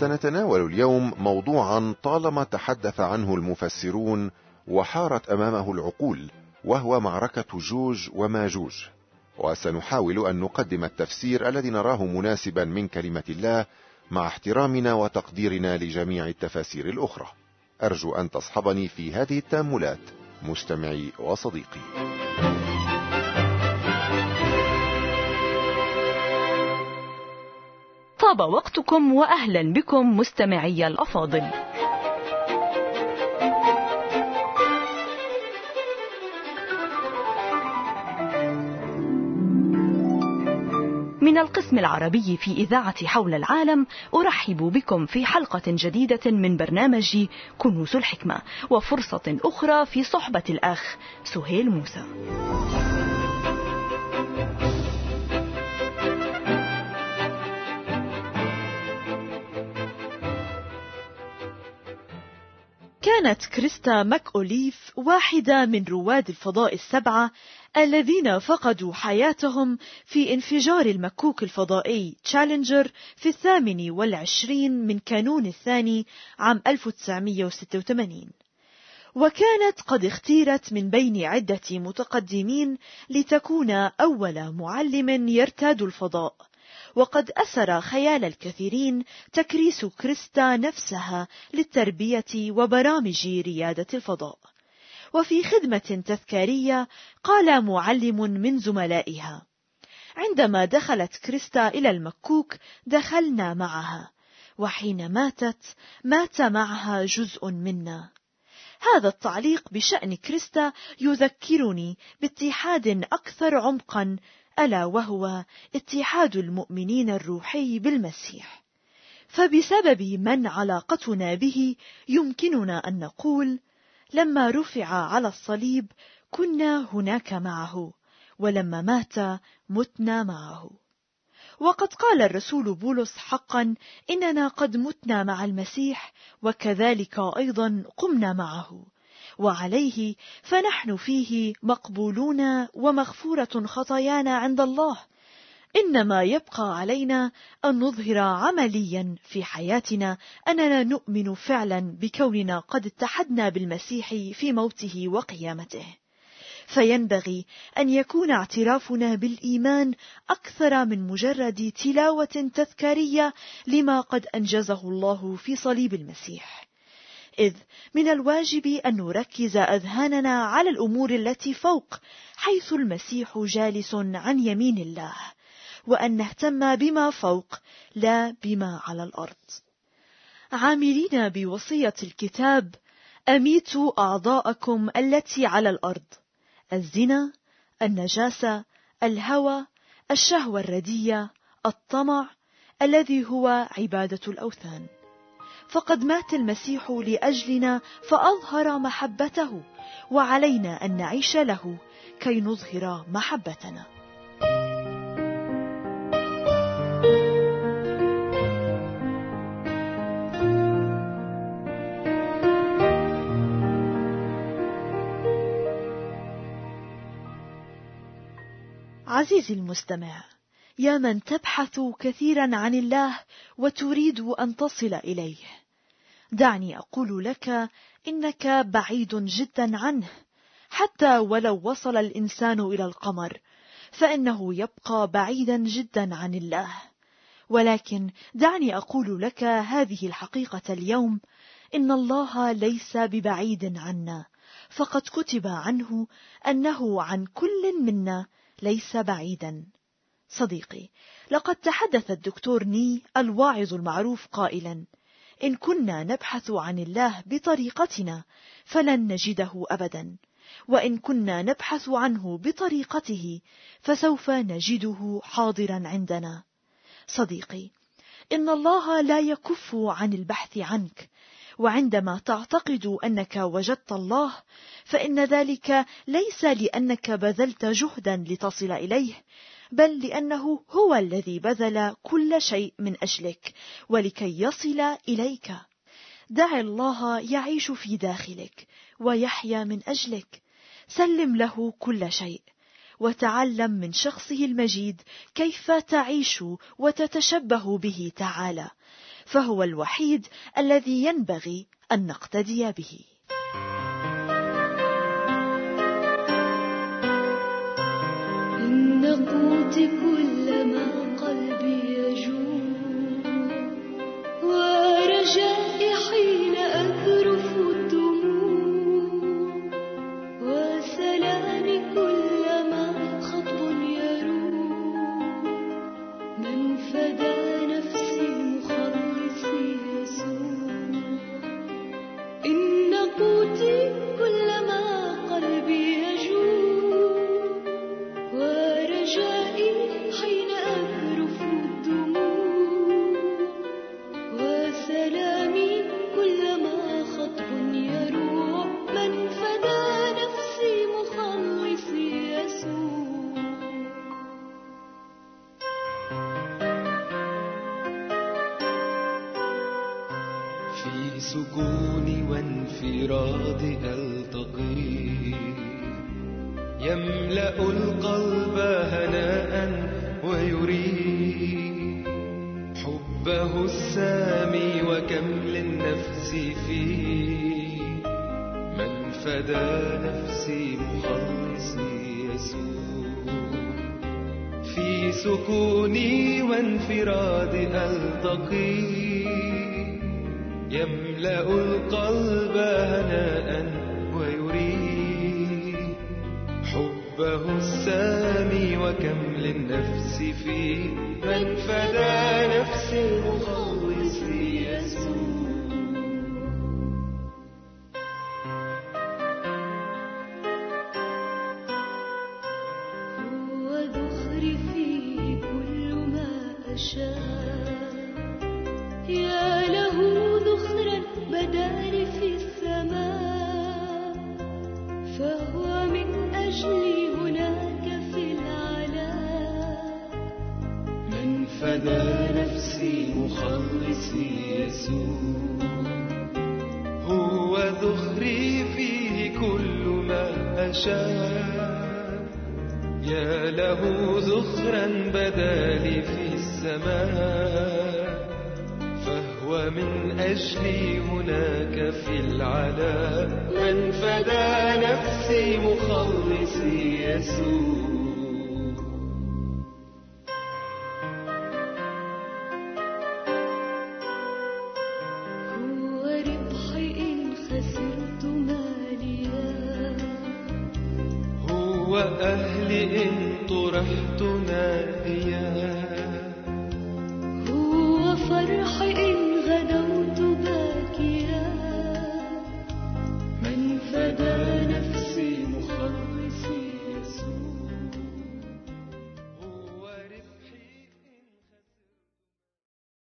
سنتناول اليوم موضوعا طالما تحدث عنه المفسرون وحارت أمامه العقول، وهو معركة جوج وماجوج، وسنحاول أن نقدم التفسير الذي نراه مناسبا من كلمة الله مع احترامنا وتقديرنا لجميع التفاسير الأخرى. أرجو أن تصحبني في هذه التأملات مستمعي وصديقي. طاب وقتكم وأهلا بكم مستمعي الأفاضل. من القسم العربي في إذاعة حول العالم أرحب بكم في حلقة جديدة من برنامج كنوز الحكمة، وفرصة أخرى في صحبة الأخ سهيل موسى. كانت كريستا ماكأوليف واحدة من رواد الفضاء السبعة الذين فقدوا حياتهم في انفجار المكوك الفضائي تشالنجر في 28 من كانون الثاني عام 1986، وكانت قد اختيرت من بين عدة متقدمين لتكون أول معلم يرتاد الفضاء. وقد أسر خيال الكثيرين تكريس كريستا نفسها للتربية وبرامج ريادة الفضاء. وفي خدمة تذكارية قال معلم من زملائها: عندما دخلت كريستا إلى المكوك دخلنا معها، وحين مات معها جزء منا. هذا التعليق بشأن كريستا يذكرني باتحاد أكثر عمقا، ألا وهو اتحاد المؤمنين الروحي بالمسيح. فبسبب من علاقتنا به يمكننا أن نقول: لما رفع على الصليب كنا هناك معه، ولما مات متنا معه. وقد قال الرسول بولس: حقا إننا قد متنا مع المسيح، وكذلك أيضا قمنا معه، وعليه فنحن فيه مقبولون ومغفورة خطايانا عند الله. إنما يبقى علينا أن نظهر عمليا في حياتنا أننا نؤمن فعلا بكوننا قد اتحدنا بالمسيح في موته وقيامته. فينبغي أن يكون اعترافنا بالإيمان أكثر من مجرد تلاوة تذكارية لما قد أنجزه الله في صليب المسيح، إذ من الواجب أن نركز أذهاننا على الأمور التي فوق، حيث المسيح جالس عن يمين الله، وأن نهتم بما فوق لا بما على الأرض. عاملين بوصية الكتاب: أميتوا أعضاءكم التي على الأرض، الزنا، النجاسة، الهوى، الشهوة الردية، الطمع، الذي هو عبادة الأوثان. فقد مات المسيح لأجلنا فأظهر محبته، وعلينا أن نعيش له كي نظهر محبتنا. عزيزي المستمع، يا من تبحث كثيرا عن الله وتريد أن تصل إليه، دعني أقول لك إنك بعيد جدا عنه. حتى ولو وصل الإنسان إلى القمر فإنه يبقى بعيدا جدا عن الله. ولكن دعني أقول لك هذه الحقيقة اليوم: إن الله ليس ببعيد عنا، فقد كتب عنه أنه عن كل منا ليس بعيدا. صديقي، لقد تحدث الدكتور ني الواعظ المعروف قائلا: إن كنا نبحث عن الله بطريقتنا فلن نجده أبدا، وإن كنا نبحث عنه بطريقته فسوف نجده حاضرا عندنا. صديقي، إن الله لا يكف عن البحث عنك، وعندما تعتقد أنك وجدت الله فإن ذلك ليس لأنك بذلت جهدا لتصل إليه، بل لأنه هو الذي بذل كل شيء من أجلك ولكي يصل إليك. دع الله يعيش في داخلك ويحيا من أجلك. سلم له كل شيء، وتعلم من شخصه المجيد كيف تعيش وتتشبه به تعالى، فهو الوحيد الذي ينبغي أن نقتدي به. إن قوتي كلما قلبي يجوع، ورجائي حين أذرف الدموع، وسلامي كلما خطب يروح، من فدى نفسي مخلصي يسوع. إن قوتي كلما قلبي يجوع، ورجائي حين أذرف الدموع، وسلامي كلما خطب يروح، من فدى نفسي مخلصي يسوع. في سكوني وانفرادي ألتقي، يملأ القلب هناء ويري حبه السامي وكم للنفس فيه، من فدى نفسي مخلصي يسوع. في سكوني وانفرادي ألتقي، يملأ القلب هناء ويري حبه السامي وكم للنفس فيه، من فدى نفسي مخلصي يسوع. هو ذخري فيه كل ما أشاء، يا له ذخرا بدال في السماء، فهو من أجلي هناك في العلا، من فدى نفسي مخلصي يسوع. هو ذخري فيه كل ما أشاء، يا له ذخرا بدالي في السماء، فهو من أجلي هناك في العلا، من فدى نفسي مخلصي يسوع. هو ربحي إن خسرت ماليا، هو أهلي إن طرحت نائيا، هو فرحي إن غدوت باكيا، من فدى